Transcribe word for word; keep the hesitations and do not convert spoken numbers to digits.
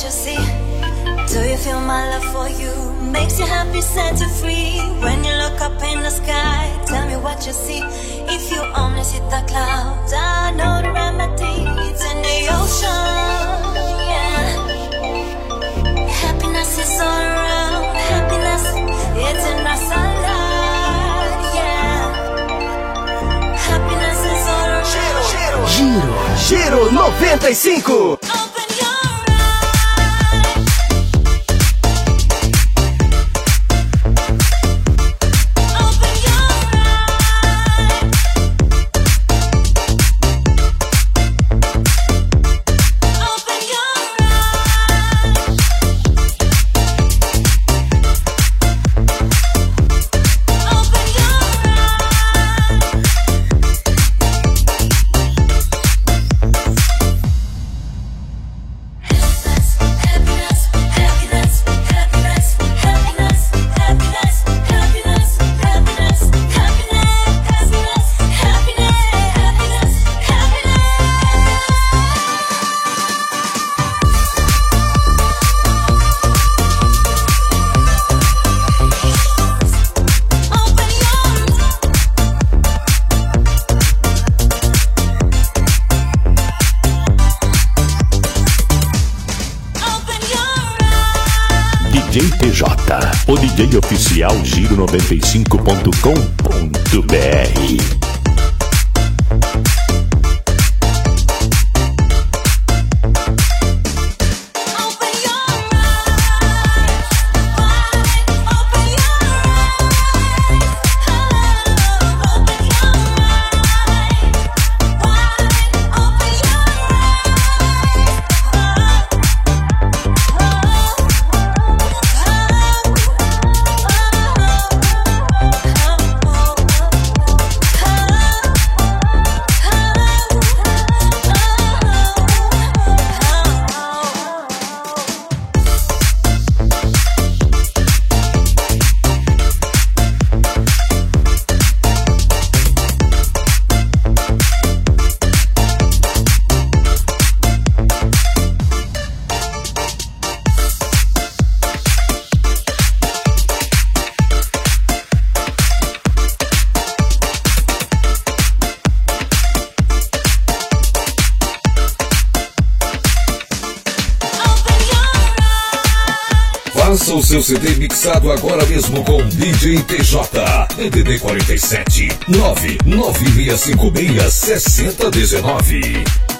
what you see. Do you feel my love for you? Makes you happy, set you free. When you look up in the sky, tell me what you see. If you only see the clouds, I know the remedy. It's in the ocean, yeah. Happiness is all around. Happiness, it's in our sunlight, yeah. Happiness is all around. Giro, Giro, Giro noventa e cinco. D J T J, o D J oficial Giro noventa e cinco ponto com ponto B R. Faça o seu C D mixado agora mesmo com D J T J. D D D quarenta e sete, nove nove seis cinco seis, sessenta dezenove.